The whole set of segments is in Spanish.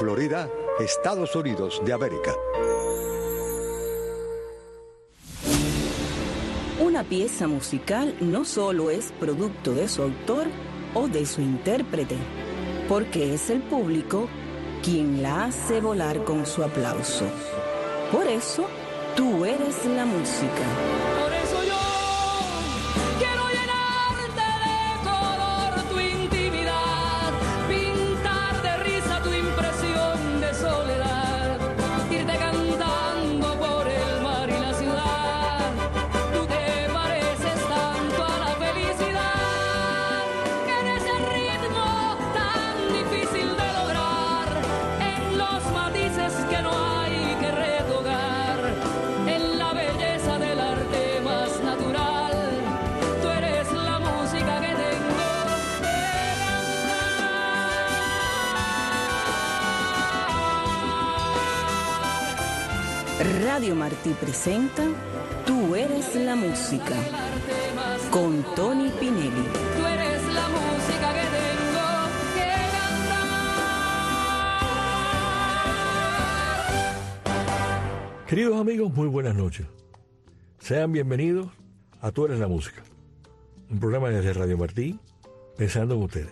Florida, Estados Unidos de América. Una pieza musical no solo es producto de su autor o de su intérprete, porque es el público quien la hace volar con su aplauso. Por eso, tú eres la música. Por eso yo quiero llenarte de color tu intimidad, pintar de risa tu impresión de soledad, irte cantando por el mar y la ciudad. Tú te pareces tanto a la felicidad, que en ese ritmo tan difícil de lograr, en los matices que no hay que retocar, en la belleza del arte más natural, tú eres la música que tengo que cantar. Radio Martí presenta Tú eres la música, con Tony Pinelli. Tú eres la música que tengo que cantar. Queridos amigos, muy buenas noches. Sean bienvenidos a Tú eres la música, un programa desde Radio Martí, pensando en ustedes.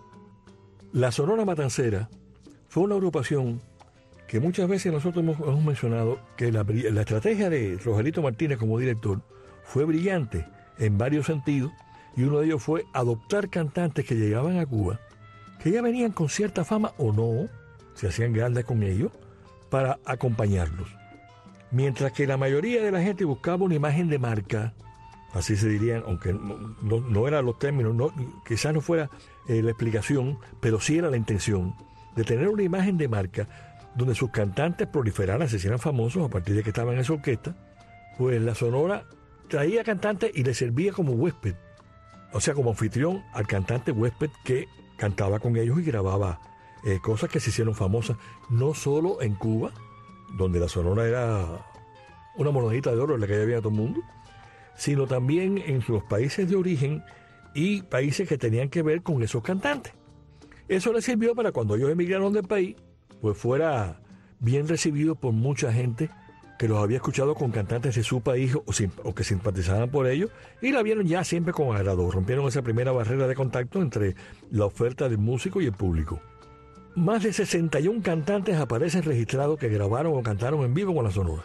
La Sonora Matancera fue una agrupación que muchas veces nosotros hemos mencionado que la estrategia de Rogelito Martínez como director fue brillante en varios sentidos, y uno de ellos fue adoptar cantantes que llegaban a Cuba, que ya venían con cierta fama o no, se hacían grandes con ellos, para acompañarlos. Mientras que la mayoría de la gente buscaba una imagen de marca, así se dirían, aunque no eran los términos, quizás no fuera la explicación, pero sí era la intención de tener una imagen de marca donde sus cantantes proliferaran, se hicieran famosos a partir de que estaban en esa orquesta. Pues la Sonora traía cantantes y le servía como huésped, o sea, como anfitrión al cantante huésped que cantaba con ellos y grababa cosas que se hicieron famosas, no solo en Cuba, donde la Sonora era una monedita de oro en la que ya había todo el mundo, sino también en los países de origen y países que tenían que ver con esos cantantes. Eso les sirvió para cuando ellos emigraron del país, pues fuera bien recibido por mucha gente que los había escuchado con cantantes de su país o que simpatizaban por ellos, y la vieron ya siempre con agrado. Rompieron esa primera barrera de contacto entre la oferta del músico y el público. Más de 61 cantantes aparecen registrados que grabaron o cantaron en vivo con la Sonora.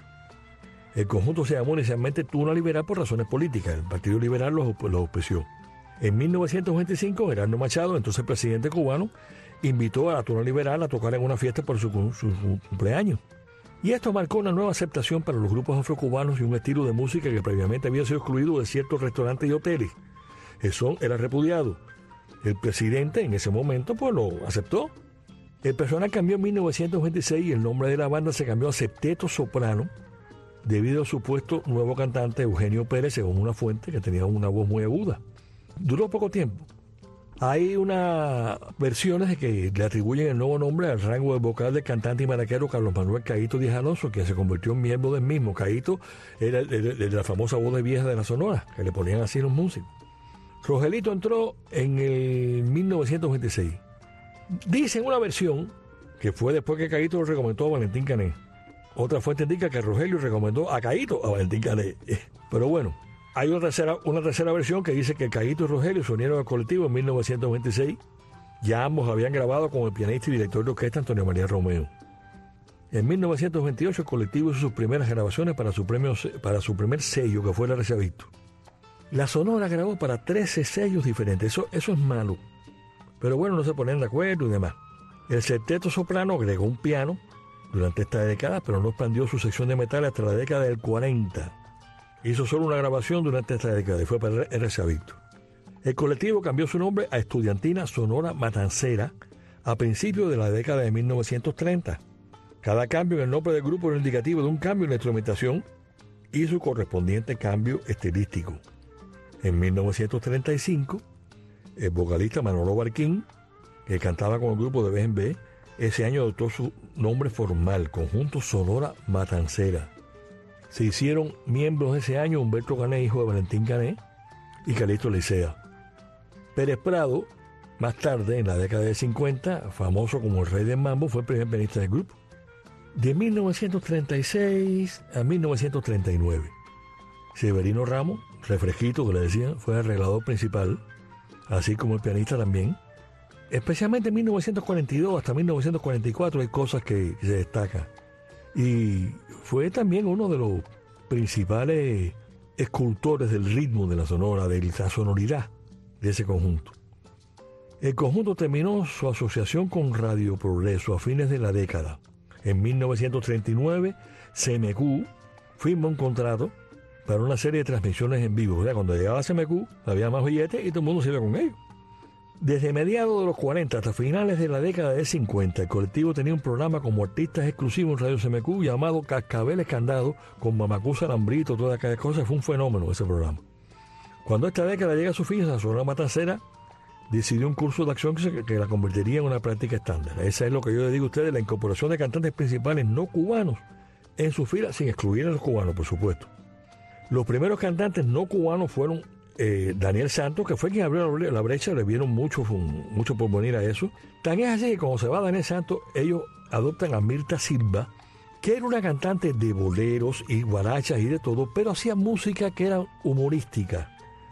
El conjunto se llamó inicialmente Tuna Liberal por razones políticas. El Partido Liberal los auspició. En 1925, Erasmo Machado, entonces presidente cubano, invitó a la Tuna Liberal a tocar en una fiesta por su cumpleaños. Y esto marcó una nueva aceptación para los grupos afrocubanos y un estilo de música que previamente había sido excluido de ciertos restaurantes y hoteles. El son era repudiado. El presidente en ese momento pues lo aceptó. El personal cambió en 1926 y el nombre de la banda se cambió a Septeto Soprano debido al supuesto nuevo cantante Eugenio Pérez, según una fuente que tenía una voz muy aguda. Duró poco tiempo. Hay unas versiones de que le atribuyen el nuevo nombre al rango de vocal del cantante y maraquero Carlos Manuel Caíto Díaz Alonso, que se convirtió en miembro del mismo. Caíto era el de la famosa voz de vieja de la Sonora, que le ponían así los músicos. Rogelito entró en el 1926. Dicen una versión que fue después que Caíto lo recomendó a Valentín Cané. Otra fuente indica que Rogelio recomendó a Caíto a Valentín Cané. Pero bueno, hay una tercera versión que dice que Caíto y Rogelio se unieron al colectivo en 1926. Ya ambos habían grabado con el pianista y director de orquesta Antonio María Romeo. En 1928 el colectivo hizo sus primeras grabaciones para su primer sello, que fue la RCA Victor. La Sonora grabó para 13 sellos diferentes. Eso es malo. Pero bueno, no se ponían de acuerdo y demás. El Septeto Soprano agregó un piano durante esta década, pero no expandió su sección de metal hasta la década del 40. Hizo solo una grabación durante esta década y fue para RCA Victor. El colectivo cambió su nombre a Estudiantina Sonora Matancera a principios de la década de 1930. Cada cambio en el nombre del grupo era indicativo de un cambio en la instrumentación y su correspondiente cambio estilístico. En 1935, el vocalista Manolo Barquín, que cantaba con el grupo de B&B, ese año adoptó su nombre formal, Conjunto Sonora Matancera. Se hicieron miembros ese año Humberto Cané, hijo de Valentín Cané, y Calixto Licea. Pérez Prado Más tarde, en la década de 50, famoso como el Rey del Mambo, fue el primer pianista del grupo. De 1936 a 1939. Severino Ramos, refresquito que le decían, fue el arreglador principal, así como el pianista también. Especialmente en 1942 hasta 1944 hay cosas que se destacan. Y fue también uno de los principales escultores del ritmo de la sonora, de la sonoridad de ese conjunto. El conjunto terminó su asociación con Radio Progreso a fines de la década. En 1939, CMQ firmó un contrato para una serie de transmisiones en vivo. O sea, cuando llegaba CMQ, había más billetes y todo el mundo se iba con ellos. Desde mediados de los 40 hasta finales de la década de 50, el colectivo tenía un programa como artistas exclusivos en Radio CMQ llamado Cascabeles Candado, con Mamacusa Lambrito, todas aquellas cosas. Fue un fenómeno ese programa. Cuando esta década llega a su fin, la Sonora Matancera decidió un curso de acción que la convertiría en una práctica estándar. Esa es lo que yo le digo a ustedes, la incorporación de cantantes principales no cubanos en su fila, sin excluir a los cubanos, por supuesto. Los primeros cantantes no cubanos fueron Daniel Santos, que fue quien abrió la brecha, le vieron mucho por venir a eso. Tan es así que cuando se va Daniel Santos, ellos adoptan a Mirta Silva, que era una cantante de boleros y guarachas y de todo, pero hacía música que era humorística.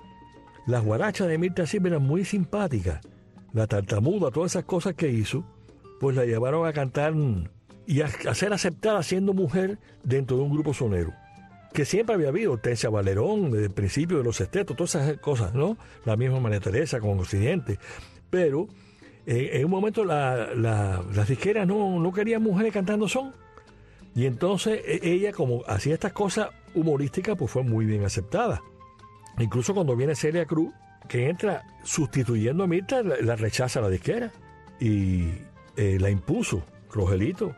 Las guarachas de Mirta Silva eran muy simpáticas. La tartamuda, todas esas cosas que hizo, pues la llevaron a cantar y a ser aceptada siendo mujer dentro de un grupo sonero. Que siempre había habido Hortensia Valerón, desde el principio de los sextetos, todas esas cosas, ¿no? La misma María Teresa con Occidente. Pero en un momento las disqueras no querían mujeres cantando son. Y entonces ella, como hacía estas cosas humorísticas, pues fue muy bien aceptada. Incluso cuando viene Celia Cruz, que entra sustituyendo a Mirta, la rechaza la disquera. Y la impuso Rogelito.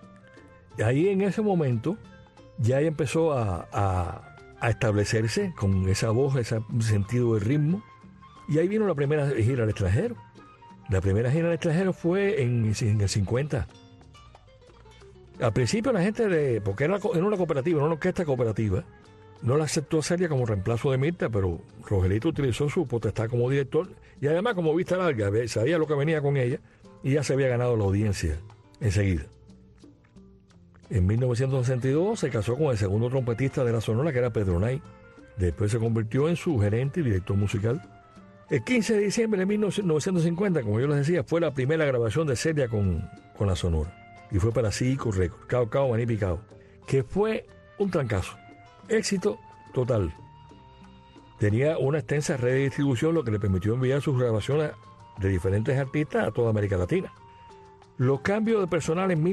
Y ahí en ese momento ya ella empezó a establecerse con esa voz, ese sentido de ritmo. Y ahí vino la primera gira al extranjero. La primera gira al extranjero fue en el 50. Al principio la gente, porque era una cooperativa, era una orquesta cooperativa, no la aceptó Celia como reemplazo de Mirta, pero Rogelito utilizó su potestad como director y además como vista larga, sabía lo que venía con ella y ya se había ganado la audiencia enseguida. En 1962 se casó con el segundo trompetista de la Sonora, que era Pedro Nay. Después se convirtió en su gerente y director musical. El 15 de diciembre de 1950, como yo les decía, fue la primera grabación de Celia con la Sonora. Y fue para Cívico Records, Cao Cao Maní Picao, que fue un trancazo. Éxito total. Tenía una extensa red de distribución, lo que le permitió enviar sus grabaciones de diferentes artistas a toda América Latina. Los cambios de personal en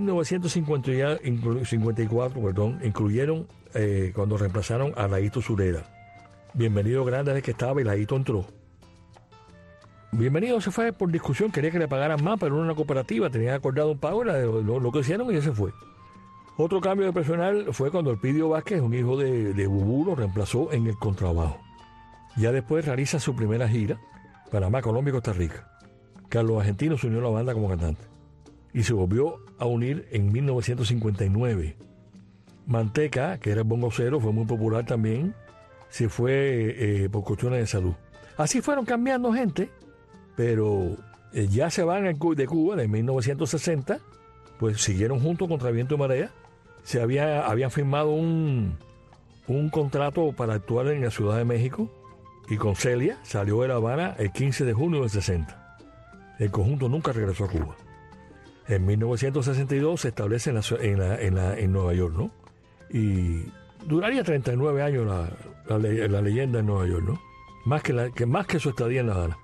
1954 incluyeron cuando reemplazaron a Laíto Sureda. Bienvenido Grande desde que estaba y Laíto entró. Bienvenido se fue por discusión, quería que le pagaran más, pero en una cooperativa tenían acordado un pago, lo que hicieron y ya se fue. Otro cambio de personal fue cuando Elpidio Vázquez, un hijo de Bubú, lo reemplazó en el contrabajo. Ya después realiza su primera gira, Panamá, Colombia y Costa Rica. Carlos Argentino se unió a la banda como cantante y se volvió a unir en 1959. Manteca, que era el bongocero, fue muy popular también, se fue por cuestiones de salud. Así fueron cambiando gente, pero ya se van de Cuba en 1960, pues siguieron juntos contra viento y marea. Habían firmado un contrato para actuar en la Ciudad de México y con Celia salió de La Habana el 15 de junio del 60. El conjunto nunca regresó a Cuba. En 1962 se establece en Nueva York, ¿no? Y duraría 39 años la leyenda en Nueva York, ¿no? Más que su estadía en La Habana.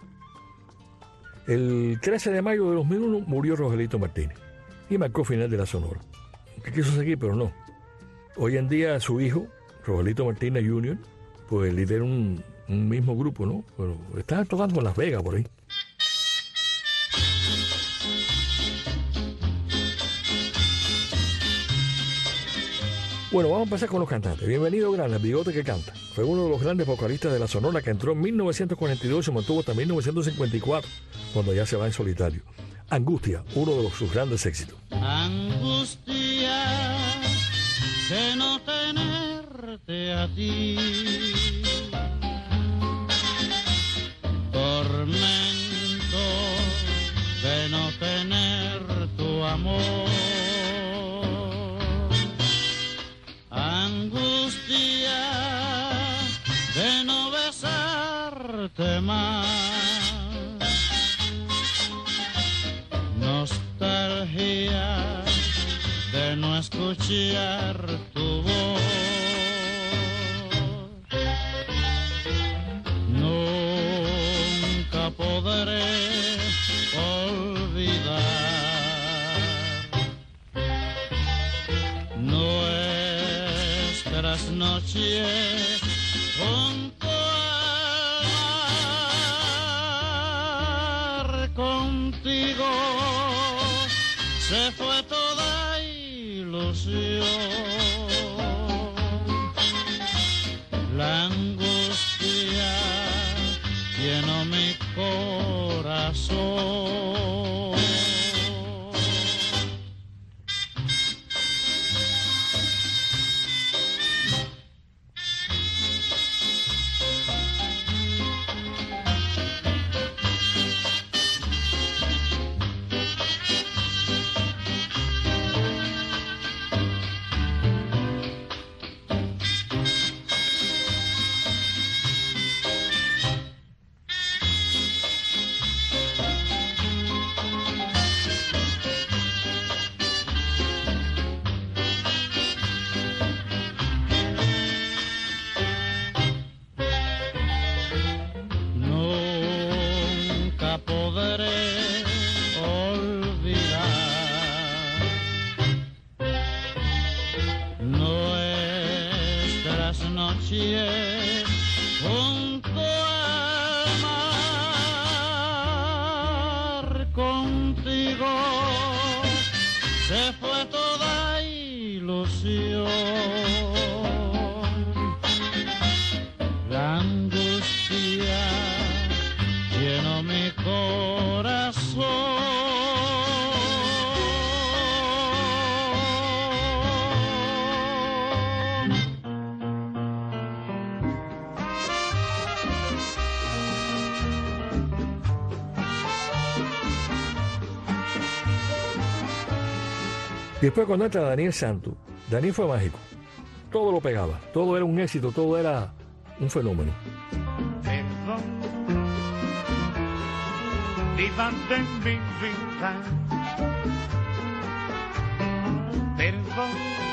El 13 de mayo de 2001 murió Rogelito Martínez y marcó final de la Sonora. Que quiso seguir, pero no. Hoy en día su hijo, Rogelito Martínez Jr., pues lidera un mismo grupo, ¿no? Pero está tocando en Las Vegas por ahí. Bueno, vamos a empezar con los cantantes. Bienvenido Grana, el bigote que canta. Fue uno de los grandes vocalistas de la Sonora que entró en 1942 y se mantuvo hasta 1954, cuando ya se va en solitario. Angustia, uno de sus grandes éxitos. Angustia de no tenerte a ti, tormento amor. Angustia de no besarte más. Nostalgia de no escuchar tu voz. Nunca podré olvidar nuestras noches junto al mar. Contigo se fue toda ilusión. La angustia llenó mi corazón. Junto al mar, contigo se fue toda ilusión. La angustia llenó mi corazón. Y después cuando entra Daniel Santos, Daniel fue mágico. Todo lo pegaba, todo era un éxito, todo era un fenómeno. Perdón, vivan de mi vida. Perdón,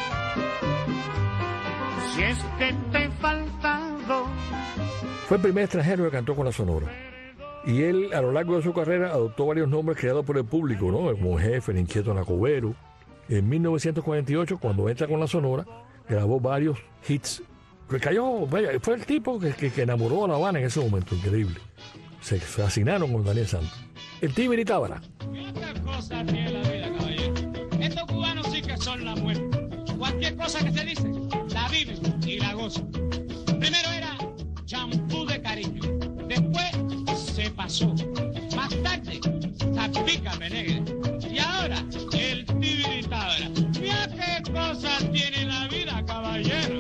si es que te he faltado. Fue el primer extranjero que cantó con la Sonora. Y él, a lo largo de su carrera, adoptó varios nombres creados por el público, ¿no? Como Jefe, el Inquieto Nacobero. En 1948, cuando entra con la Sonora, grabó varios hits. Fue el tipo que enamoró a La Habana en ese momento, increíble. Se fascinaron con Daniel Santos. El Tibiri Tábara. ¿Qué cosa tiene la vida, caballero? Estos cubanos sí que son la muerte. Cualquier cosa que se dice, la viven y la gozan. Primero era champú de cariño, después se pasó. Más tarde, zapica menegue. Y ahora, el Tibiri Tábara. Mira qué cosa tiene la vida, caballero.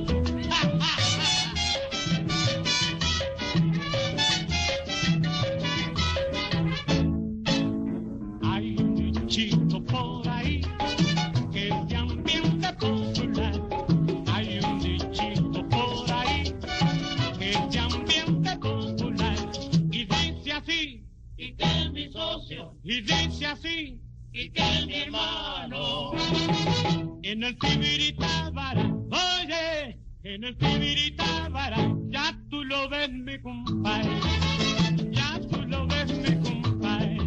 Hay un dichito por ahí que es de ambiente popular. Hay un dichito por ahí que es de ambiente popular. Y dice así, y que es mi socio. Y dice así, y que es mi hermano. En el Tibiri Tábara, oye, en el Tibiri Tábara, ya tú lo ves, mi compadre. Ya tú lo ves, mi compadre.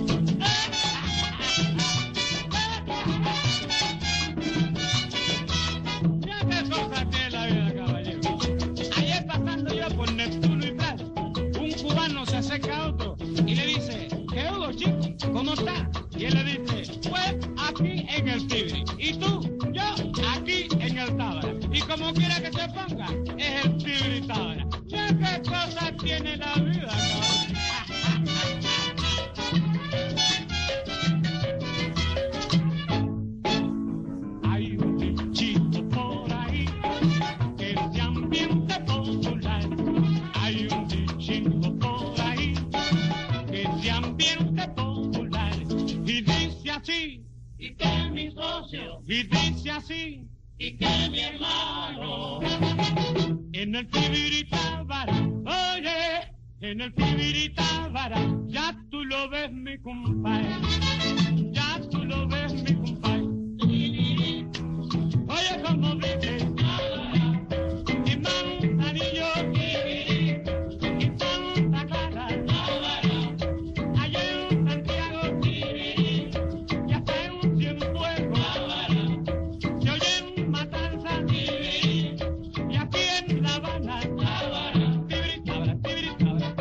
Ya qué cosa tiene la vida, caballero. Ayer pasando yo por Neptuno y Plaza, un cubano se acerca a otro y le dice, ¿qué hubo, chico? ¿Cómo está? Y él le dice, pues aquí en el Tibiri. ¿Y tú? Yo aquí en el Tábara. Y como quiera que se ponga, es el Tibiri Tábara. Ya qué cosa tiene la vida, caballero. socio. Y dice así, y que mi hermano, en el Tibiritábara, oye, en el Tibiritábara, ya tú lo ves mi compadre, ya tú lo ves mi compadre. Oye, como dice, y Manzanillo, y Santa Clara, allá en Santiago, y hasta en un Cienfuegos, se oyen matanzas, y aquí en La Habana, Tibiritábara, Tibiritábara,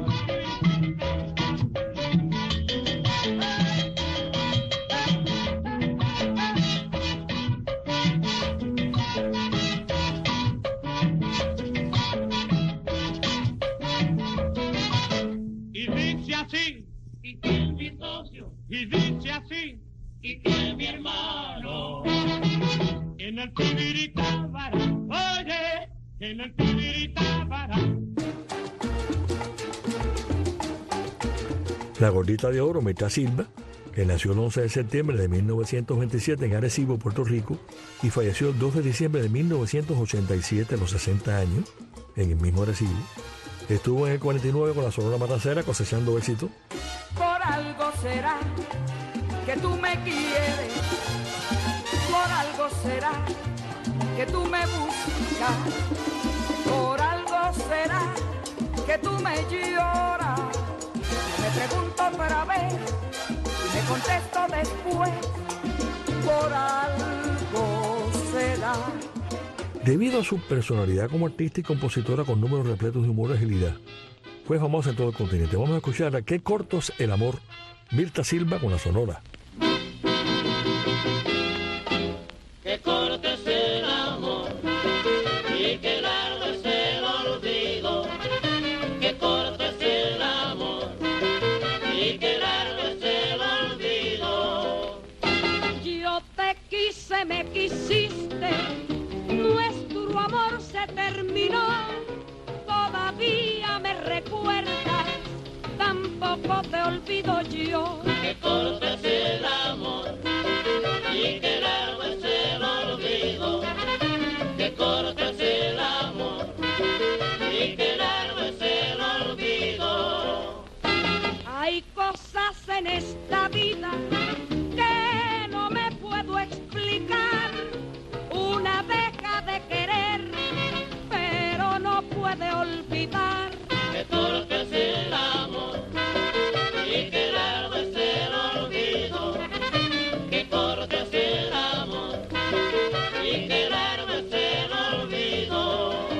y dice así, y que es mi socio, y dice así, y que es mi hermano, en el Tibiritábara, oye, en el Tibiritábara. La gordita de oro, Mirta Silva, que nació el 11 de septiembre de 1927 en Arecibo, Puerto Rico, y falleció el 2 de diciembre de 1987 a los 60 años, en el mismo Arecibo. Estuvo en el 49 con la Sonora Matancera cosechando éxito. Por algo será que tú me quieres, por algo será que tú me buscas, por algo será que tú me lloras. Me pregunto otra vez y me contesto después, por algo será. Debido a su personalidad como artista y compositora con números repletos de humor y agilidad, fue famosa en todo el continente. Vamos a escuchar a Qué corto es el amor, Mirta Silva con la Sonora. Qué corto es el amor y qué largo es el olvido. Qué corto es el amor y qué largo es el olvido. Yo te quise, me quisiste, nuestro amor se terminó, todavía me recuerdas, tampoco te olvido yo. Qué corto es el amor y qué largo es el olvido. Qué corto es el amor y qué largo es el olvido. Hay cosas en esta vida que no me puedo explicar. Una deja de querer, pero no puede olvidar. Qué corto es el amor y qué largo es el olvido. Qué corto es el amor y qué largo es el olvido.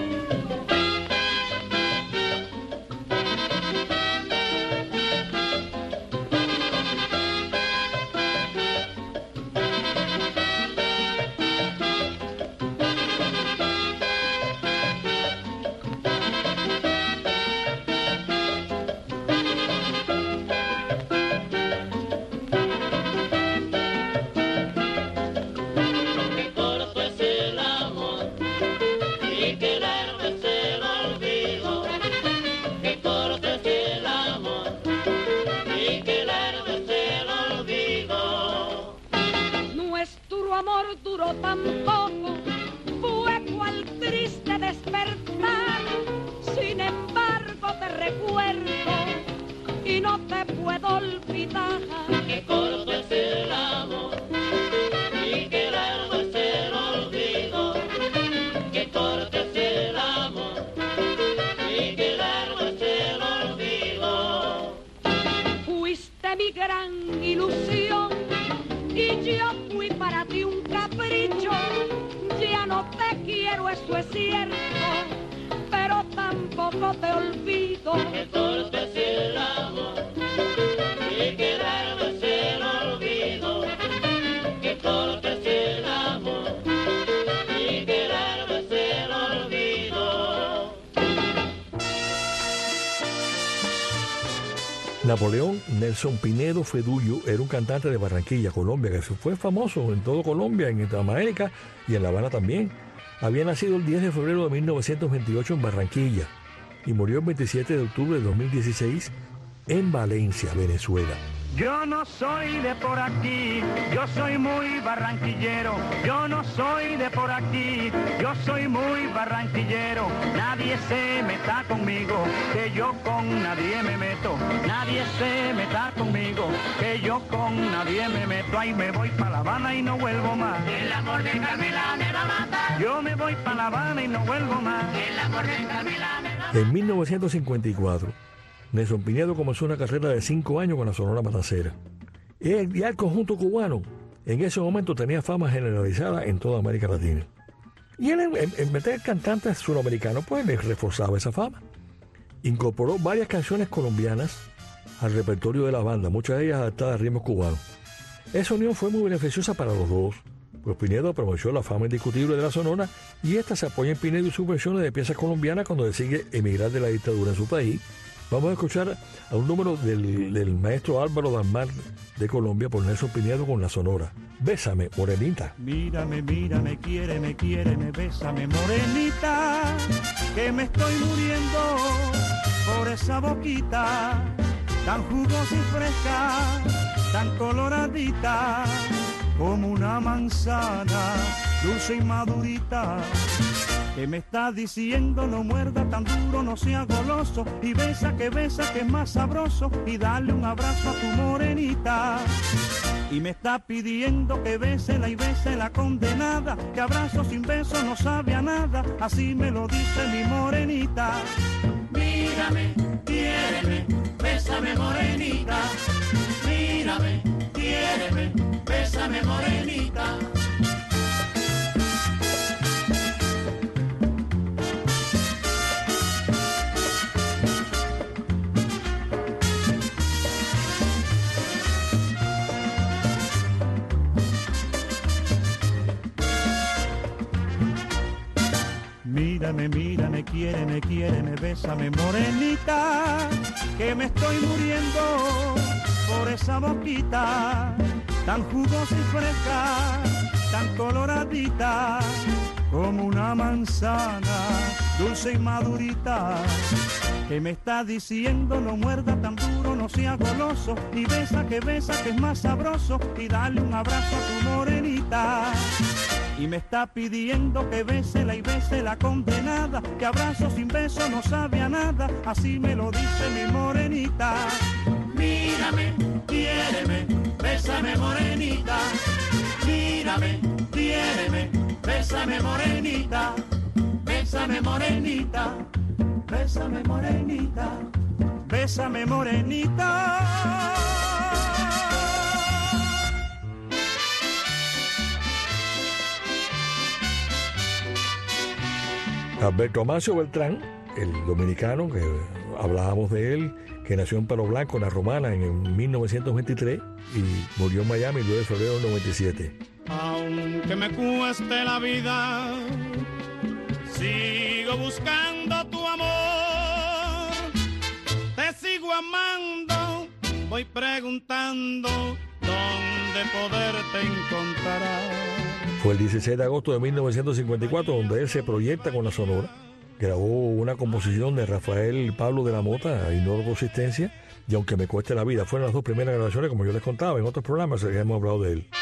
Qué corto es el amor y qué largo es el olvido. Qué corto es el amor y qué largo es el olvido. Nuestro amor duró tan poco, fue cual triste despertar. Sin embargo te recuerdo y no te puedo olvidar. Qué corto es el amor y qué largo es el olvido. Qué corto es el amor y qué largo es el olvido. Fuiste mi gran ilusión y yo fui para ti un capricho. Ya no te quiero, eso es cierto, pero tampoco te olvido. Qué corto es el amor y qué largo es el olvido. Qué corto es el amor y qué largo es el olvido. Napoleón Nelson Pinedo Fedullo era un cantante de Barranquilla, Colombia, que fue famoso en todo Colombia, en América y en La Habana también. Había nacido el 10 de febrero de 1928 en Barranquilla y murió el 27 de octubre de 2016 en Valencia, Venezuela. Yo no soy de por aquí, yo soy muy barranquillero. Yo no soy de por aquí, yo soy muy barranquillero. Nadie se meta conmigo, que yo con nadie me meto. Nadie se meta conmigo, que yo con nadie me meto. Ahí me voy pa' La Habana y no vuelvo más. El amor de Carmela me va a matar. Yo me voy pa' La Habana y no vuelvo más. El amor de Carmela me va a matar. En 1954, Nelson Pinedo comenzó una carrera de 5 años con la Sonora Matancera. Y el conjunto cubano en ese momento tenía fama generalizada en toda América Latina. Y él, en meter cantantes suramericanos, pues le reforzaba esa fama. Incorporó varias canciones colombianas al repertorio de la banda, muchas de ellas adaptadas a ritmos cubanos. Esa unión fue muy beneficiosa para los dos, pues Pinedo aprovechó la fama indiscutible de la Sonora y esta se apoya en Pinedo y sus versiones de piezas colombianas cuando decide emigrar de la dictadura en su país. Vamos a escuchar a un número del maestro Álvaro Dalmar de Colombia por Nelson Pinedo con la Sonora. Bésame, morenita. Mírame, mírame, quiéreme, bésame, morenita, que me estoy muriendo por esa boquita, tan jugosa y fresca, tan coloradita, como una manzana, dulce y madurita. Que me está diciendo no muerda tan duro, no sea goloso, y besa que es más sabroso, y dale un abrazo a tu morenita. Y me está pidiendo que bésela y bese la condenada, que abrazo sin beso no sabe a nada, así me lo dice mi morenita. Mírame, quiéreme, bésame morenita. Mírame, quiéreme, bésame morenita. Mírame, quiéreme, bésame, morenita, que me estoy muriendo por esa boquita, tan jugosa y fresca, tan coloradita, como una manzana, dulce y madurita. Que me está diciendo no muerda tan duro, no sea goloso, y besa que es más sabroso, y dale un abrazo a tu morenita. Y me está pidiendo que bésela y bese la condenada, que abrazo sin beso no sabe a nada, así me lo dice mi morenita. Mírame, quiéreme, bésame morenita. Mírame, quiéreme, bésame morenita. Bésame morenita, bésame morenita, bésame morenita. Alberto Amancio Beltrán, el dominicano, que hablábamos de él, que nació en Palo Blanco, en La Romana, en 1923 y murió en Miami el 2 de febrero del 97. Aunque me cueste la vida, sigo buscando tu amor. Te sigo amando, voy preguntando dónde poderte encontrar. Fue el 16 de agosto de 1954 donde él se proyecta con la Sonora. Grabó una composición de Rafael Pablo de la Mota, Ignoro Consistencia, y Aunque me cueste la vida. Fueron las dos primeras grabaciones, como yo les contaba en otros programas, ya hemos hablado de él.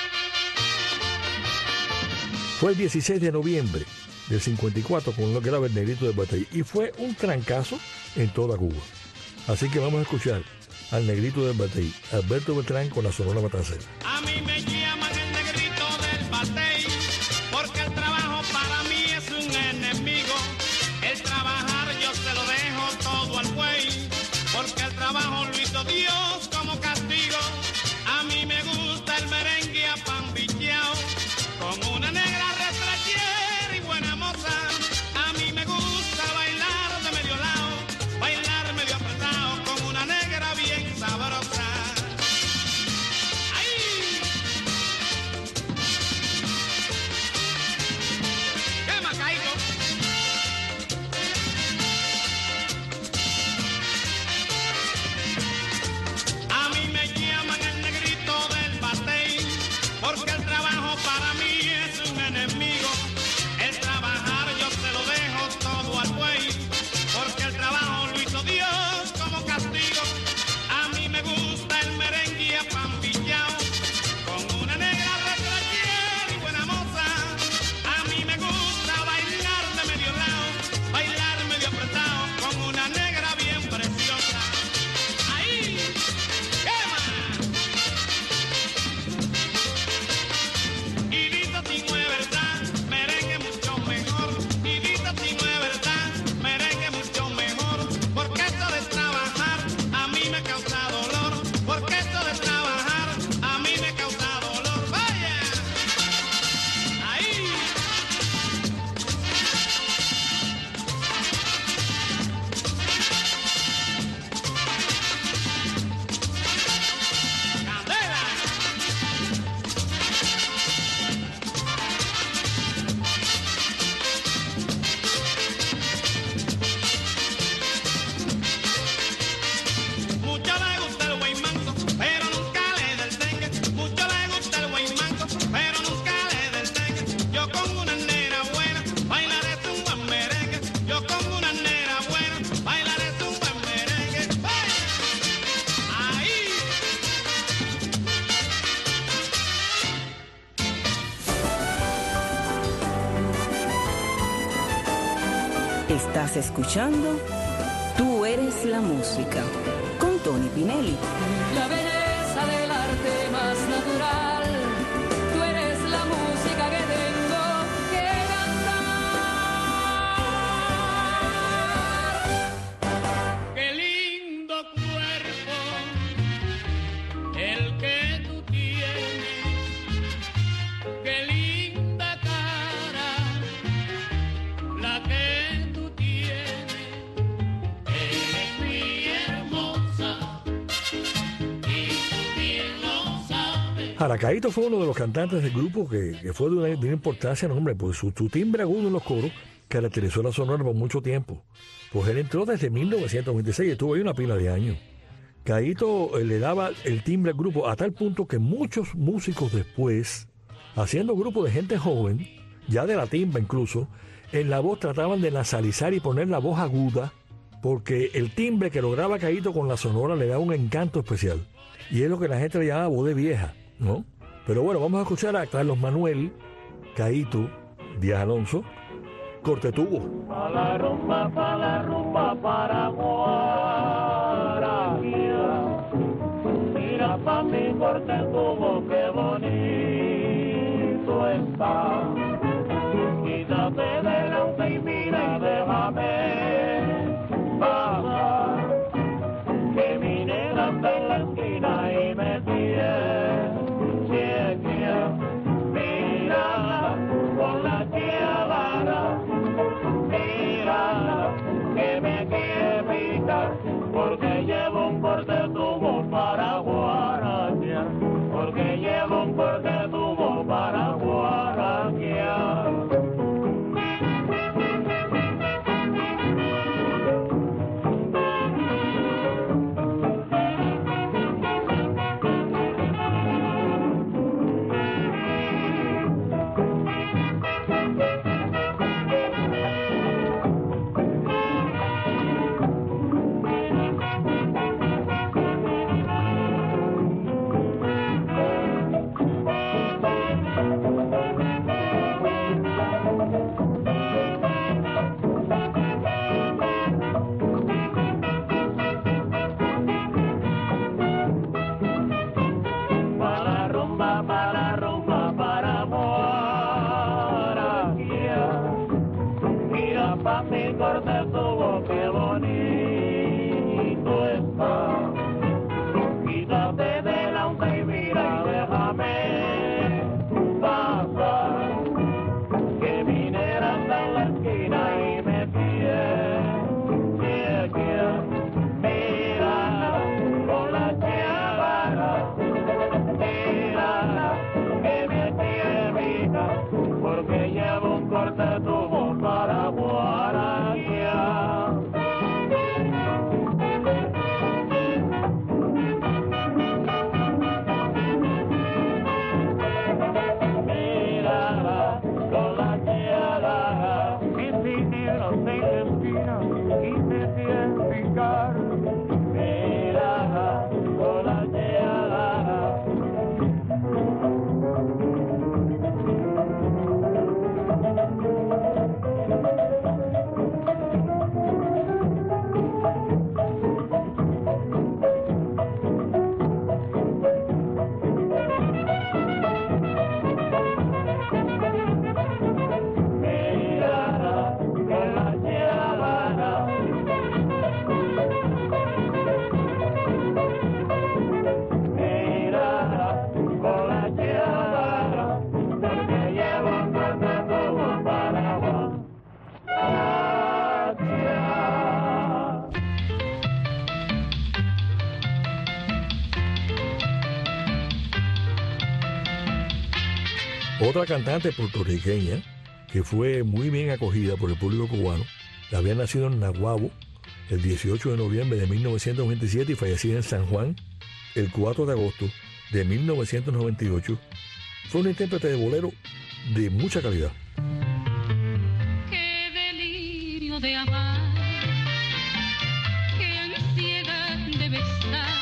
Fue el 16 de noviembre del 54 con lo que era El Negrito del Batey, y fue un trancazo en toda Cuba. Así que vamos a escuchar al Negrito del Batey, Alberto Beltrán con la Sonora Matancera. A mí me llaman el Negrito del Batey, porque el trabajo para mí es un enemigo. El trabajar yo se lo dejo todo al buey, porque el trabajo lo hizo Dios como castigo. A mí me gusta el merengue apambicheao, con una negra retrachera y buena moza. A mí me gusta bailar de medio lado, bailar medio apretado, con una negra bien sabrosa. ¡Ay! Estás escuchando Tú eres la música con Tony Pinelli. La belleza del arte más natural. Tú eres la música que tengo que cantar. Qué lindo cuerpo el que tú tienes, qué linda cara la que tú tienes, eres muy hermosa y tú bien lo sabes. Ahora, Caíto fue uno de los cantantes del grupo que fue de una importancia enorme, pues su timbre agudo en los coros caracterizó a la Sonora por mucho tiempo. Pues él entró desde 1926 y estuvo ahí una pila de años. Caíto le daba el timbre al grupo a tal punto que muchos músicos después, haciendo grupos de gente joven, ya de la timba incluso, en la voz trataban de nasalizar y poner la voz aguda, porque el timbre que lograba Caíto con la Sonora le daba un encanto especial. Y es lo que la gente le llamaba voz de vieja, ¿no? Pero bueno, vamos a escuchar a Carlos Manuel, Caíto, Díaz Alonso, Cortetubo. Pa' la rumba, para Guaraquía. Mira pa' mi Cortetubo, qué bonito está. Quítate delante y mira y déjame pasar. Que mi nena está en la esquina y me tiene ciega. Mira con la chiavara. Mira que me quiere picar, porque llevo un Cortetubo para guaraquear, porque llevo un Cortetubo para guaraquear. Cortetubo, qué bonito está. Quítate delante y mira, déjame pasar. Que mi nena anda en la esquina y me tiene ciega. Mira con la chiavara. Mira que me tiene pica, porque llevo un Cortetubo para guaraquear. Mírala con la chiavara, mis dineros en la esquina y me tiene picar. Mírala con la chiavara. Otra cantante puertorriqueña que fue muy bien acogida por el público cubano, había nacido en Naguabo el 18 de noviembre de 1927 y fallecida en San Juan el 4 de agosto de 1998, fue una intérprete de bolero de mucha calidad. Qué delirio de amar, qué ansiedad de besar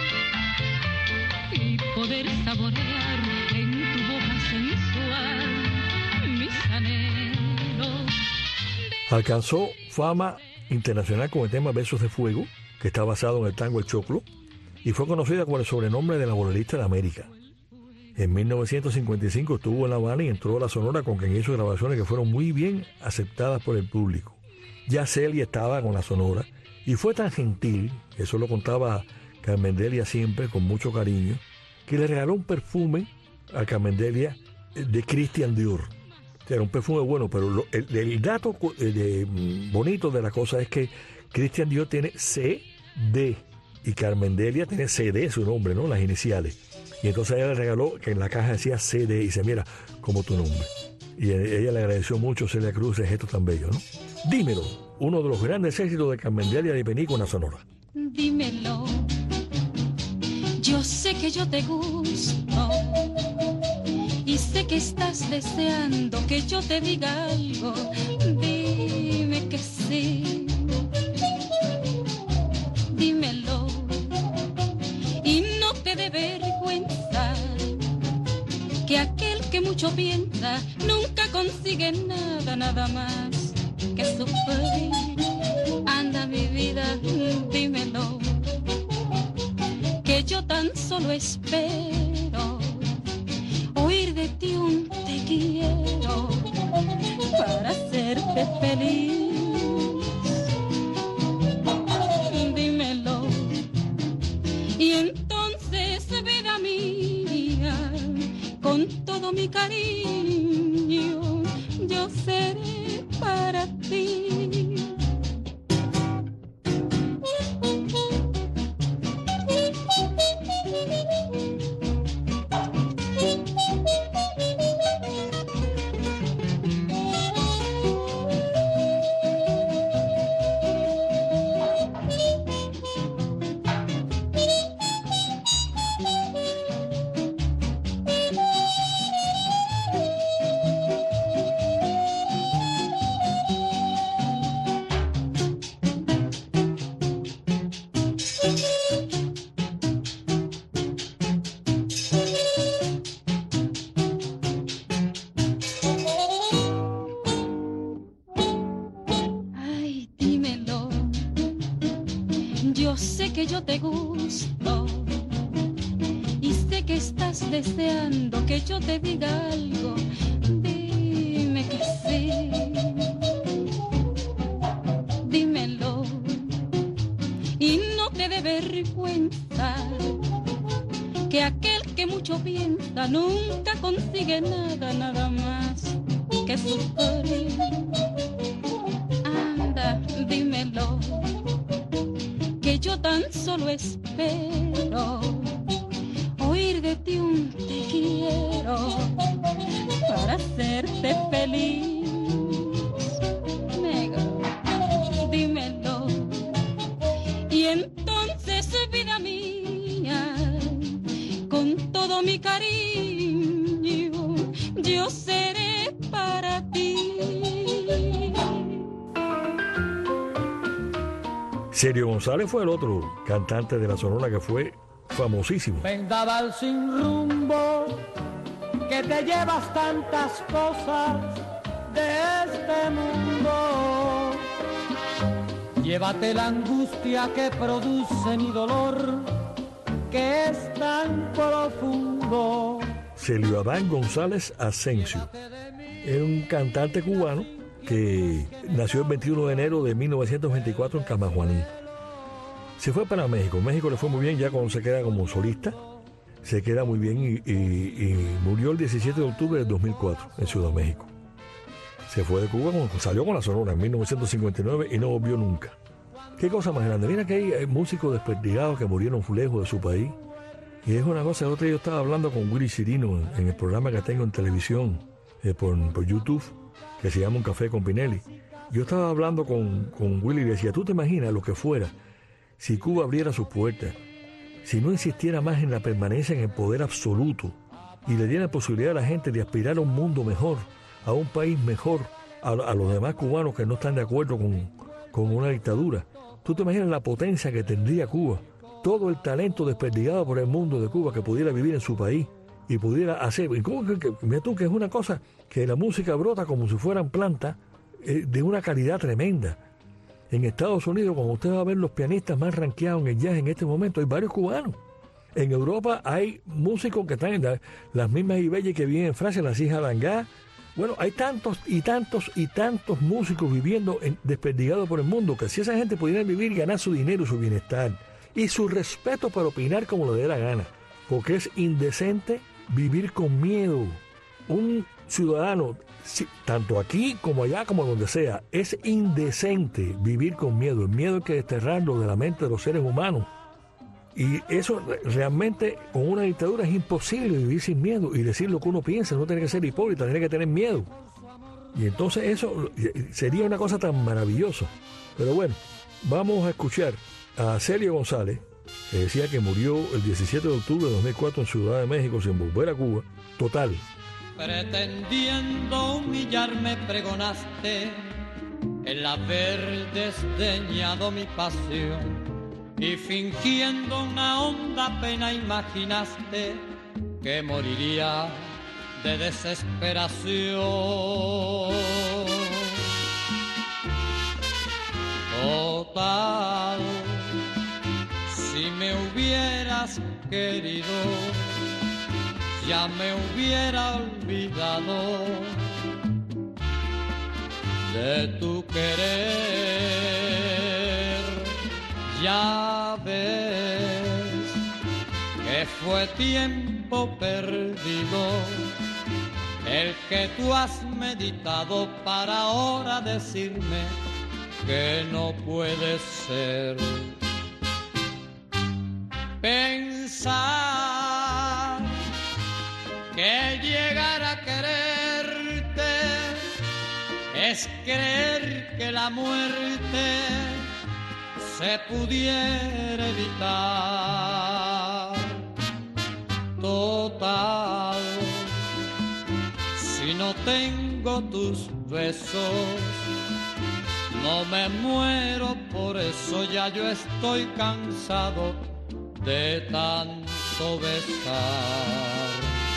y poder saborear en tu boca sensual mis anhelos de Alcanzó fama internacional con el tema Besos de Fuego, que está basado en el tango El Choclo, y fue conocida con el sobrenombre de la bolerista de América. En 1955 estuvo en La Habana y entró a la Sonora, con quien hizo grabaciones que fueron muy bien aceptadas por el público. Ya Celia estaba con la Sonora y fue tan gentil, eso lo contaba Carmen Delia siempre con mucho cariño, que le regaló un perfume a Carmen Delia de Christian Dior. Era un perfume bueno, pero el dato bonito de la cosa es que Christian Dior tiene CD y Carmen Delia tiene CD, su nombre, ¿no? Las iniciales. Y entonces ella le regaló, que en la caja decía CD, y dice, mira, como tu nombre. Y ella le agradeció mucho, Celia Cruz, ese gesto tan bello, ¿no? Dímelo, uno de los grandes éxitos de Carmen Delia de Penico en la Sonora. Dímelo, yo sé que yo te gusto y sé que estás deseando que yo te diga algo. Dime que sí, dímelo, y no te dé vergüenza que aquel que mucho piensa nunca consigue nada, nada más que sufrir. Anda mi vida, dímelo, que yo tan solo espero oír de ti un te quiero para hacerte feliz. Dímelo, y entonces, vida mía, con todo mi cariño, yo seré para ti. Que yo te gusto y sé que estás deseando que yo te diga algo. Dime que sí, dímelo, y no te dé vergüenza que aquel que mucho piensa nunca consigue nada, nada más que sufrir. Anda, dímelo, que yo tan solo espero oír de ti un te quiero para hacerte feliz. Negro, dímelo, y entonces, vida mía, con todo mi cariño, yo seré para ti. Sergio González fue el otro cantante de la Sonora que fue famosísimo. Vendaval sin rumbo, que te llevas tantas cosas de este mundo. Llévate la angustia que produce mi dolor, que es tan profundo. Celio Adán González Asensio es un cantante cubano que nació el 21 de enero de 1924 en Camajuaní. Se fue para México. México le fue muy bien ya cuando se queda como solista. Se queda muy bien y murió el 17 de octubre del 2004 en Ciudad México. Se fue de Cuba, salió con la Sonora en 1959 y no volvió nunca. Qué cosa más grande. Mira que hay músicos desperdigados que murieron lejos de su país. Y es una cosa, el otro día yo estaba hablando con Willy Cirino en el programa que tengo en televisión, por YouTube, que se llama Un Café con Pinelli. Yo estaba hablando con Willy y le decía, ¿tú te imaginas lo que fuera si Cuba abriera sus puertas, si no insistiera más en la permanencia en el poder absoluto y le diera la posibilidad a la gente de aspirar a un mundo mejor, a un país mejor, a los demás cubanos que no están de acuerdo con una dictadura? ¿Tú te imaginas la potencia que tendría Cuba? Todo el talento desperdigado por el mundo de Cuba que pudiera vivir en su país y pudiera hacer. Mira tú que es una cosa que la música brota como si fueran plantas de una calidad tremenda. En Estados Unidos, cuando usted va a ver los pianistas más rankeados en el jazz en este momento, hay varios cubanos. En Europa hay músicos que están en las mismas Ibelles que viven en Francia, las hijas Dangá. Bueno, hay tantos y tantos y tantos músicos viviendo desperdigados por el mundo, que si esa gente pudiera vivir y ganar su dinero, su bienestar y su respeto para opinar como le dé la gana, porque es indecente vivir con miedo. Un ciudadano, tanto aquí como allá, como donde sea, es indecente vivir con miedo. El miedo hay que desterrarlo de la mente de los seres humanos. Y eso realmente, con una dictadura, es imposible vivir sin miedo y decir lo que uno piensa. No tiene que ser hipócrita, tiene que tener miedo. Y entonces eso sería una cosa tan maravillosa. Pero bueno, vamos a escuchar a Celio González, que decía que murió el 17 de octubre de 2004 en Ciudad de México sin volver a Cuba. Total. Pretendiendo humillarme pregonaste el haber desdeñado mi pasión, y fingiendo una honda pena imaginaste que moriría de desesperación. Total, si me hubieras querido, ya me hubiera olvidado de tu querer. Ya ves que fue tiempo perdido el que tú has meditado para ahora decirme que no puede ser. Pensar que llegar a quererte es creer que la muerte se pudiera evitar. Total, si no tengo tus besos, no me muero, por eso ya yo estoy cansado de tanto besar.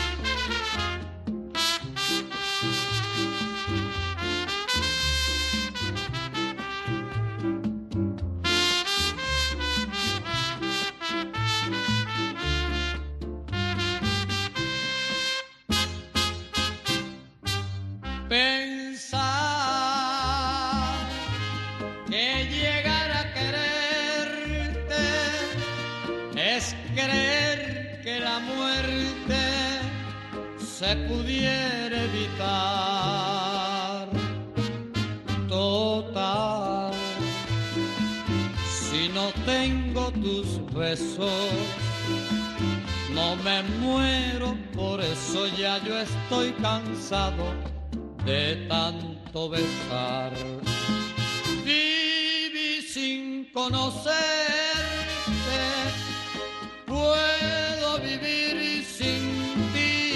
Pensar que llegar a quererte es creer que la muerte se pudiera evitar. Total, si no tengo tus besos, no me muero, por eso ya yo estoy cansado de tanto besar. Viví sin conocerte, puedo vivir sin ti.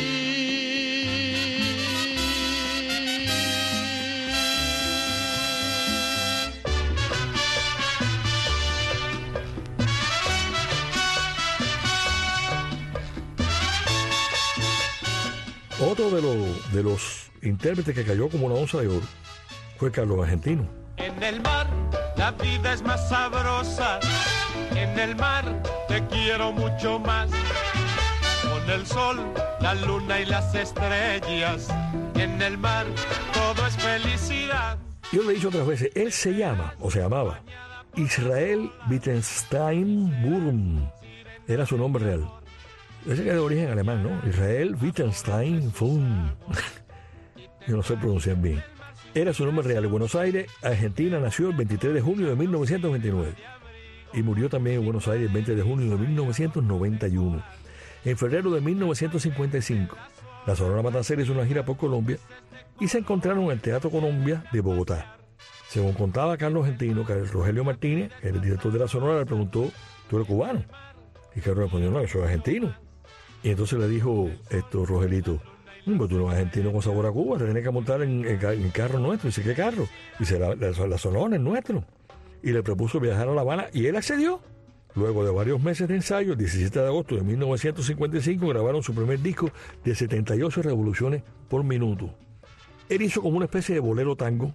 Otro de los intérprete que cayó como una onza de oro fue Carlos Argentino. En el mar la vida es más sabrosa, en el mar te quiero mucho más. Con el sol, la luna y las estrellas, en el mar todo es felicidad. Yo le he dicho otras veces, él se llama, o se llamaba, Israel Wittgenstein Wurm. Era su nombre real. Ese que es de origen alemán, ¿no? Israel Wittgenstein Wurm. Yo no sé pronunciar bien. Era su nombre real. En Buenos Aires, Argentina, nació el 23 de junio de 1929. Y murió también en Buenos Aires el 20 de junio de 1991. En febrero de 1955, la Sonora Matancera hizo una gira por Colombia y se encontraron en el Teatro Colombia de Bogotá. Según contaba Carlos Argentino, que Rogelio Martínez, el director de la Sonora, le preguntó, ¿tú eres cubano? Y Carlos respondió, no, yo soy argentino. Y entonces le dijo Rogelito, pues tú no eres argentino con sabor a Cuba, te tienes que montar en carro nuestro. Y dice, ¿qué carro? Y dice, la Sonora es nuestro. Y le propuso viajar a La Habana y él accedió. Luego de varios meses de ensayo, el 17 de agosto de 1955 grabaron su primer disco de 78 revoluciones por minuto. Él hizo como una especie de bolero tango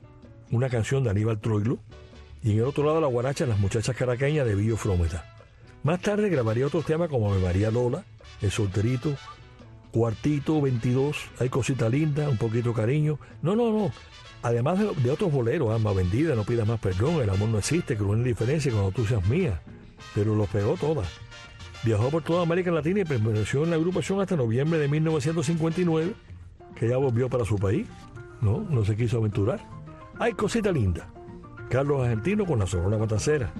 una canción de Aníbal Troilo, y en el otro lado la guaracha Las Muchachas Caraqueñas de Billo Frometa. Más tarde grabaría otros temas como Ave María Lola, El Solterito, Cuartito 22, Hay Cosita Linda, Un Poquito Cariño. No. Además de otros boleros, Alma Vendida, No Pidas Más Perdón, El Amor No Existe, Cruel Indiferencia, Cuando Tú Seas Mía. Pero los pegó todas. Viajó por toda América Latina y permaneció en la agrupación hasta noviembre de 1959, que ya volvió para su país. No se quiso aventurar. Hay Cosita Linda. Carlos Argentino con la Sonora Matancera.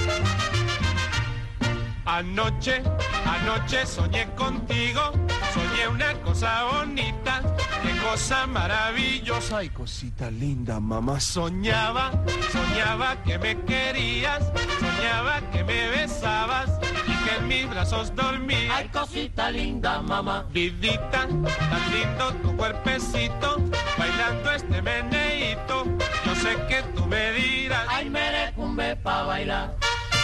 Anoche soñé contigo, soñé una cosa bonita, qué cosa maravillosa. Ay, cosita linda, mamá. Soñaba que me querías, soñaba que me besabas y que en mis brazos dormías. Ay, cosita linda, mamá. Vidita, tan lindo tu cuerpecito, bailando este meneíto. Yo sé que tú me dirás, ay, merecumbe pa' bailar.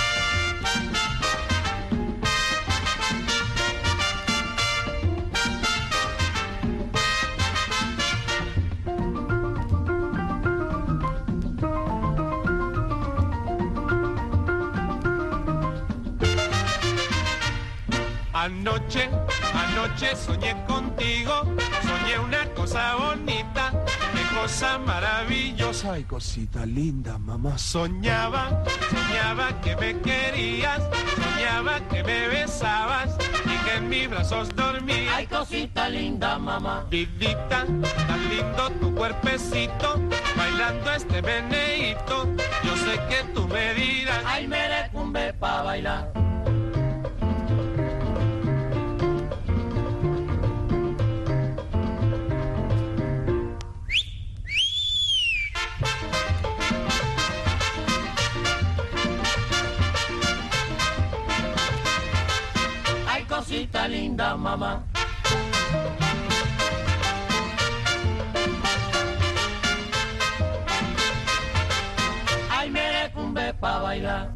Anoche soñé contigo, soñé una cosa bonita, qué cosa maravillosa. Ay, cosita linda, mamá. Soñaba que me querías, soñaba que me besabas y que en mis brazos dormías. Ay, cosita linda, mamá. Vidita, tan lindo tu cuerpecito, bailando este meneíto. Yo sé que tú me dirás, ay, merecumbe pa' bailar. Cosita linda, mamá. Ay, merecumbe pa' bailar.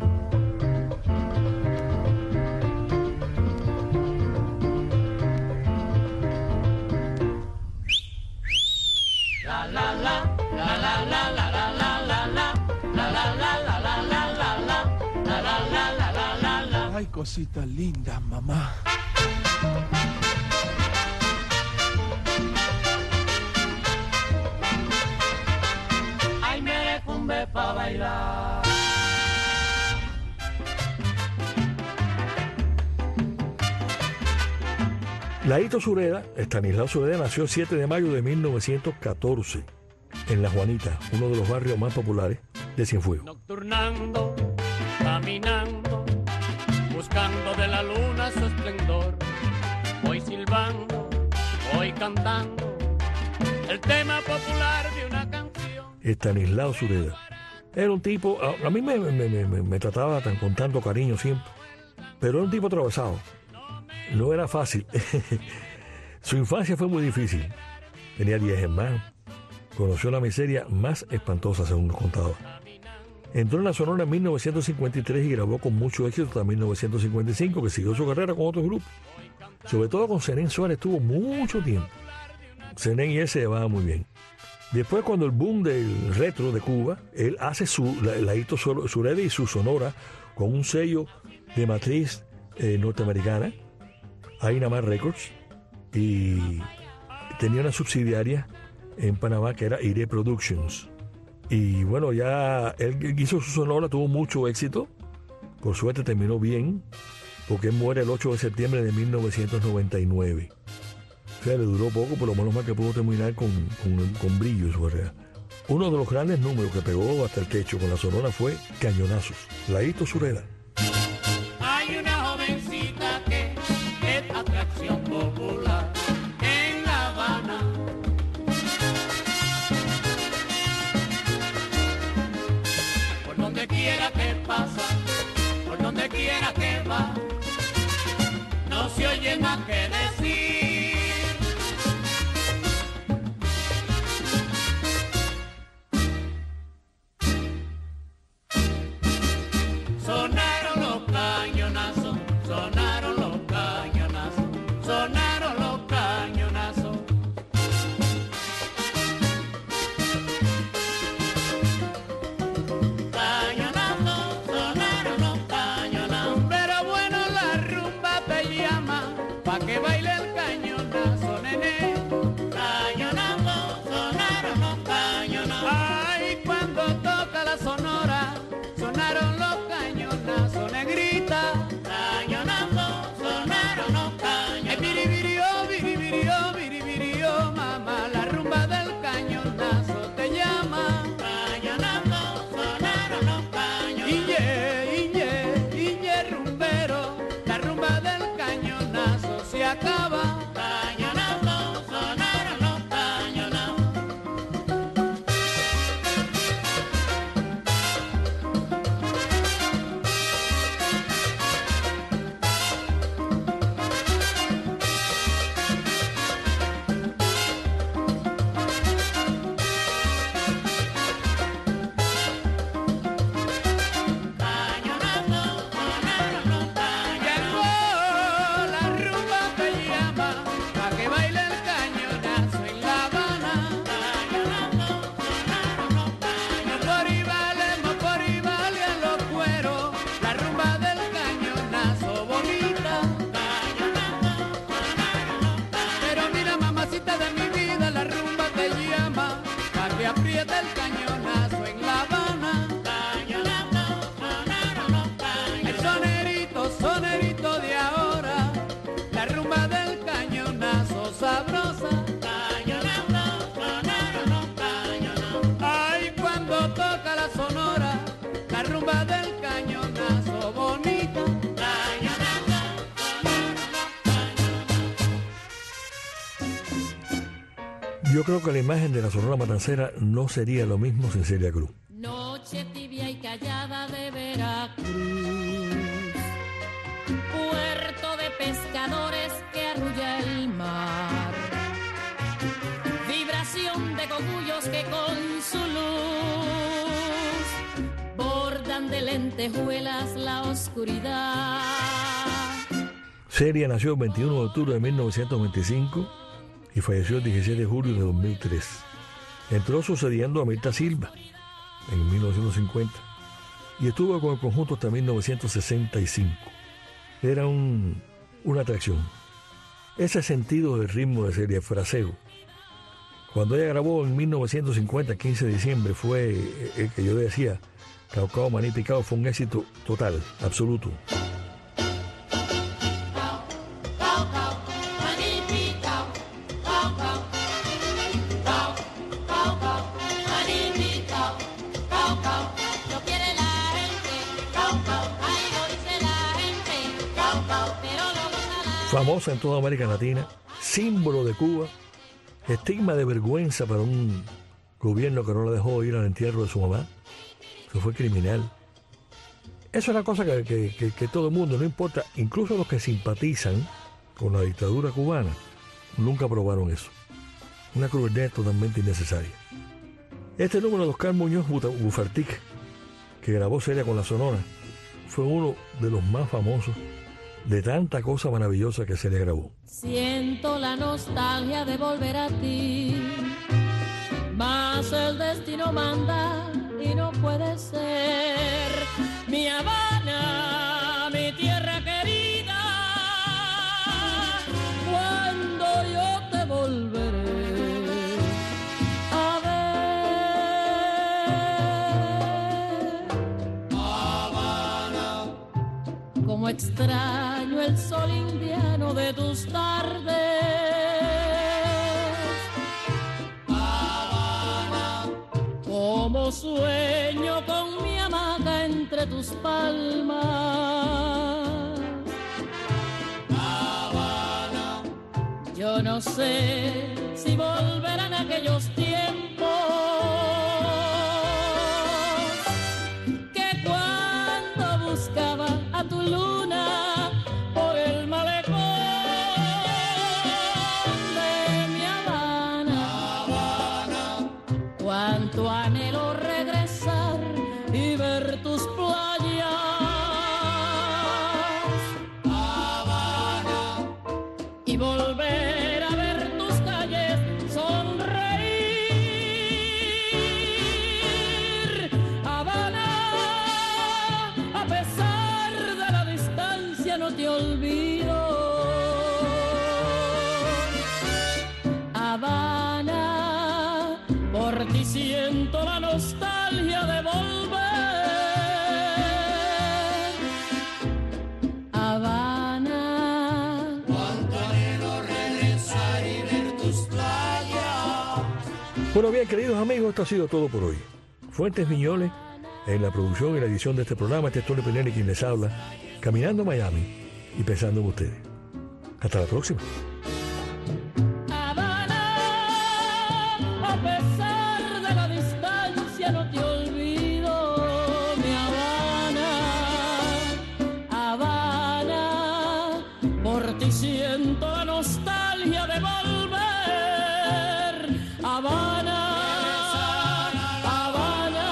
La la la, la la la la la la la la, la la la la la la la la, la la la la la la la. Ay, cosita linda, mamá. Ay, merecumbe pa' bailar. Laíto Sureda, Estanislao Sureda, nació el 7 de mayo de 1914 en La Juanita, uno de los barrios más populares de Cienfuegos. Nocturnando, caminando, buscando de la luna su esplendor, voy silbando, voy cantando el tema popular de una canción. Estanislao Sureda era un tipo, a mí me trataba con tanto cariño siempre, pero era un tipo atravesado. No era fácil. Su infancia fue muy difícil. Tenía 10 hermanos. Conoció la miseria más espantosa, según nos contaba. Entró en la Sonora en 1953 y grabó con mucho éxito hasta 1955, que siguió su carrera con otros grupos. Sobre todo con Zenén Suárez estuvo mucho tiempo. Zenén y él se llevaban muy bien. Después, cuando el boom del retro de Cuba, él hace su Laíto Sureda y su Sonora con un sello de matriz norteamericana, Ainamar Records, y tenía una subsidiaria en Panamá que era Iré Productions. Y bueno, ya él hizo su Sonora, tuvo mucho éxito, por suerte terminó bien, porque él muere el 8 de septiembre de 1999. O sea, le duró poco, por lo menos más que pudo terminar con brillo su carrera. Uno de los grandes números que pegó hasta el techo con la Sonora fue Cañonazos, Laíto Sureda. Hay una jovencita que es atracción popular en La Habana. Por donde quiera que pasa, por donde quiera que va, no se oye más que decir. Sonaron los cañonazos, sonaron los cañonazos, sonaron los cañonazos. Yo creo que la imagen de la Sonora Matancera no sería lo mismo sin Celia Cruz. Noche tibia y callada de Veracruz, puerto de pescadores que arrulla el mar, vibración de cogullos que con su luz bordan de lentejuelas la oscuridad. Celia nació el 21 de octubre de 1925 y falleció el 16 de julio de 2003. Entró sucediendo a Mirta Silva en 1950 y estuvo con el conjunto hasta 1965. Era una atracción. Ese sentido del ritmo de Celia, el fraseo. Cuando ella grabó en 1950, 15 de diciembre, fue el que yo decía, Caucao, Maní Picado, fue un éxito total, absoluto. Famosa en toda América Latina, símbolo de Cuba, estigma de vergüenza para un gobierno que no la dejó ir al entierro de su mamá, que fue criminal. Eso es una cosa que todo el mundo, no importa, incluso los que simpatizan con la dictadura cubana, nunca aprobaron eso. Una crueldad totalmente innecesaria. Este número de Oscar Muñoz Bufartic, que grabó Celia con la Sonora, fue uno de los más famosos de tanta cosa maravillosa que se le grabó. Siento la nostalgia de volver a ti, mas el destino manda y no puede ser. Mi Habana, mi tierra querida, cuando yo te volveré a ver. Habana, como extraño el sol indiano de tus tardes. Habana, como sueño con mi hamaca entre tus palmas. Habana, yo no sé si volverán aquellos tiempos que cuando buscaba a tu luna por el malecón de mi Habana. Habana, cuánto anhelo regresar y ver tus playas. Habana, y volver a ver tus calles sonreír. Habana, a pesar de la distancia no te olvido. Habana, por ti siento la nostalgia de volver. Habana, cuánto anhelo regresar y ver tus playas. Bueno, bien, queridos amigos, esto ha sido todo por hoy. Fuentes Viñoles en la producción y la edición de este programa. Este es Tony Pinelli quien les habla, caminando a Miami y pensando en ustedes. Hasta la próxima. A pesar de la distancia no te olvido, mi Habana. Habana, por ti siento la nostalgia de volver. Habana, Habana,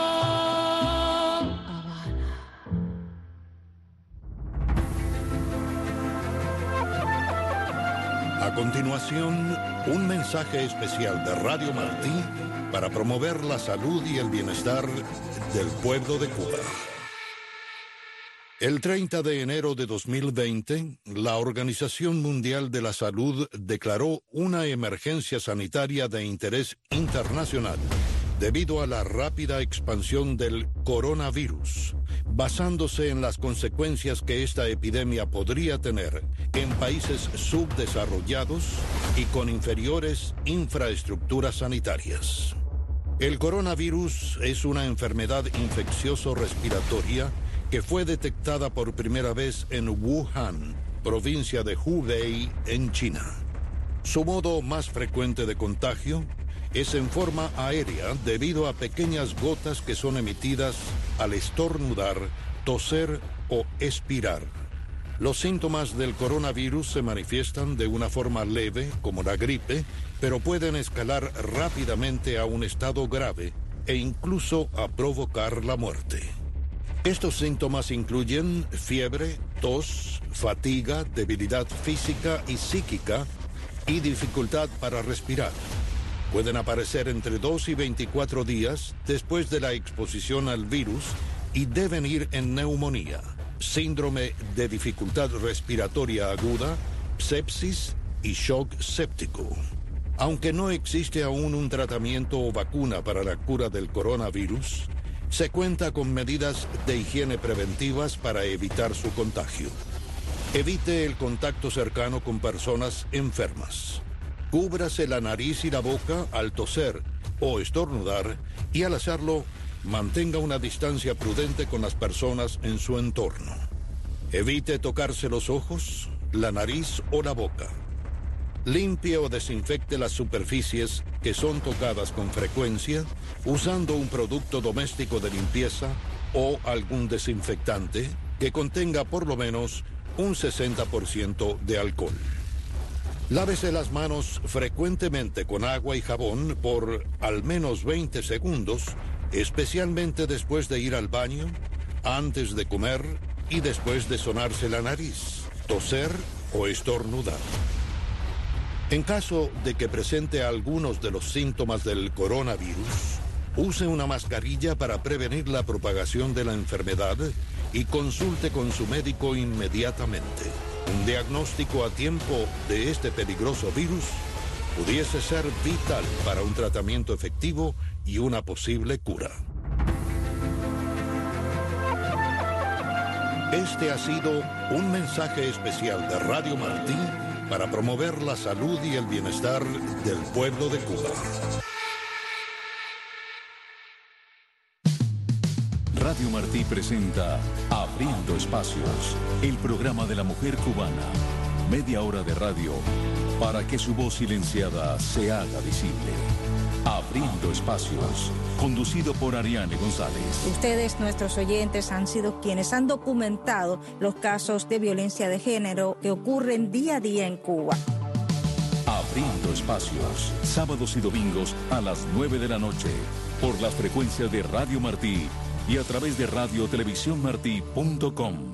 A continuación, un mensaje especial de Radio Martí para promover la salud y el bienestar del pueblo de Cuba. El 30 de enero de 2020, la Organización Mundial de la Salud declaró una emergencia sanitaria de interés internacional debido a la rápida expansión del coronavirus, basándose en las consecuencias que esta epidemia podría tener en países subdesarrollados y con inferiores infraestructuras sanitarias. El coronavirus es una enfermedad infeccioso-respiratoria que fue detectada por primera vez en Wuhan, provincia de Hubei, en China. Su modo más frecuente de contagio es en forma aérea debido a pequeñas gotas que son emitidas al estornudar, toser o expirar. Los síntomas del coronavirus se manifiestan de una forma leve, como la gripe, pero pueden escalar rápidamente a un estado grave e incluso a provocar la muerte. Estos síntomas incluyen fiebre, tos, fatiga, debilidad física y psíquica y dificultad para respirar. Pueden aparecer entre 2 y 24 días después de la exposición al virus y deben ir en neumonía, síndrome de dificultad respiratoria aguda, sepsis y shock séptico. Aunque no existe aún un tratamiento o vacuna para la cura del coronavirus, se cuenta con medidas de higiene preventivas para evitar su contagio. Evite el contacto cercano con personas enfermas. Cúbrase la nariz y la boca al toser o estornudar y al hacerlo, mantenga una distancia prudente con las personas en su entorno. Evite tocarse los ojos, la nariz o la boca. Limpie o desinfecte las superficies que son tocadas con frecuencia usando un producto doméstico de limpieza o algún desinfectante que contenga por lo menos un 60% de alcohol. Lávese las manos frecuentemente con agua y jabón por al menos 20 segundos, especialmente después de ir al baño, antes de comer y después de sonarse la nariz, toser o estornudar. En caso de que presente algunos de los síntomas del coronavirus, use una mascarilla para prevenir la propagación de la enfermedad y consulte con su médico inmediatamente. Un diagnóstico a tiempo de este peligroso virus pudiese ser vital para un tratamiento efectivo y una posible cura. Este ha sido un mensaje especial de Radio Martí para promover la salud y el bienestar del pueblo de Cuba. Radio Martí presenta Abriendo Espacios, el programa de la mujer cubana. Media hora de radio para que su voz silenciada se haga visible. Abriendo Espacios, conducido por Ariane González. Ustedes, nuestros oyentes, han sido quienes han documentado los casos de violencia de género que ocurren día a día en Cuba. Abriendo Espacios, sábados y domingos a las 9 de la noche, por las frecuencias de Radio Martí y a través de radiotelevisiónmartí.com.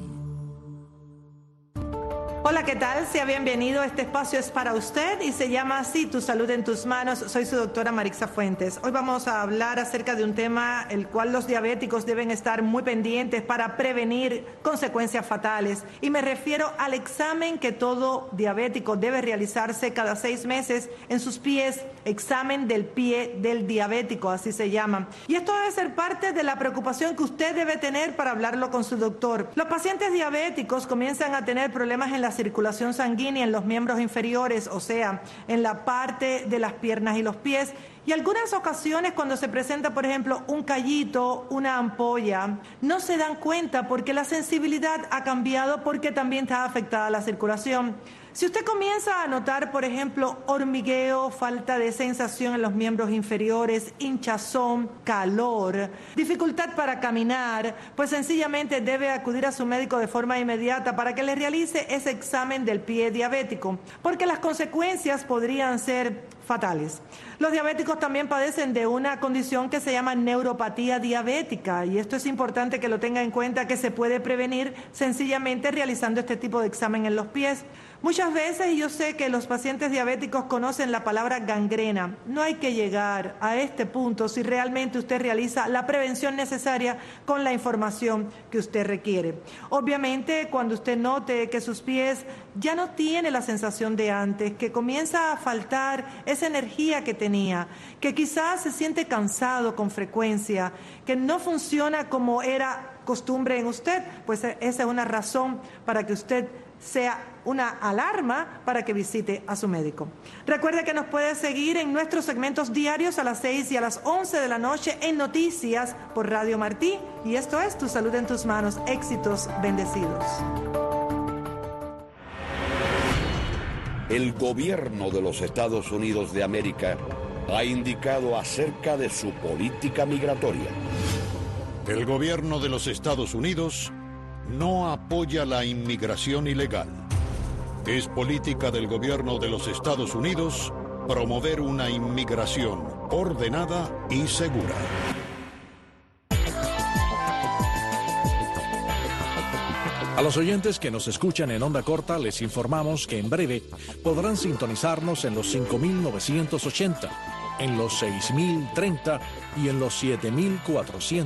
Hola, ¿qué tal? Sea bienvenido. Este espacio es para usted y se llama así, Tu Salud en Tus Manos. Soy su doctora Marixa Fuentes. Hoy vamos a hablar acerca de un tema el cual los diabéticos deben estar muy pendientes para prevenir consecuencias fatales. Y me refiero al examen que todo diabético debe realizarse cada 6 meses en sus pies. Examen del pie del diabético, así se llama. Y esto debe ser parte de la preocupación que usted debe tener para hablarlo con su doctor. Los pacientes diabéticos comienzan a tener problemas en la circulación sanguínea en los miembros inferiores, o sea, en la parte de las piernas y los pies. Y algunas ocasiones cuando se presenta, por ejemplo, un callito, una ampolla, no se dan cuenta porque la sensibilidad ha cambiado porque también está afectada la circulación. Si usted comienza a notar, por ejemplo, hormigueo, falta de sensación en los miembros inferiores, hinchazón, calor, dificultad para caminar, pues sencillamente debe acudir a su médico de forma inmediata para que le realice ese examen del pie diabético, porque las consecuencias podrían ser fatales. Los diabéticos también padecen de una condición que se llama neuropatía diabética, y esto es importante que lo tenga en cuenta, que se puede prevenir sencillamente realizando este tipo de examen en los pies. Muchas veces yo sé que los pacientes diabéticos conocen la palabra gangrena. No hay que llegar a este punto si realmente usted realiza la prevención necesaria con la información que usted requiere. Obviamente, cuando usted note que sus pies ya no tienen la sensación de antes, que comienza a faltar esa energía que tenía, que quizás se siente cansado con frecuencia, que no funciona como era costumbre en usted, pues esa es una razón para que usted sea una alarma para que visite a su médico. Recuerde que nos puede seguir en nuestros segmentos diarios a las 6 y a las 11 de la noche en Noticias por Radio Martí. Y esto es Tu Salud en Tus Manos. Éxitos bendecidos. el gobierno de los Estados Unidos de América ha indicado acerca de su política migratoria. El gobierno de los Estados Unidos no apoya la inmigración ilegal. Es política del gobierno de los Estados Unidos promover una inmigración ordenada y segura. A los oyentes que nos escuchan en onda corta les informamos que en breve podrán sintonizarnos en los 5.980, en los 6.030 y en los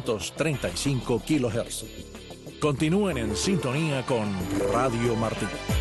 7.435 kHz. Continúen en sintonía con Radio Martí.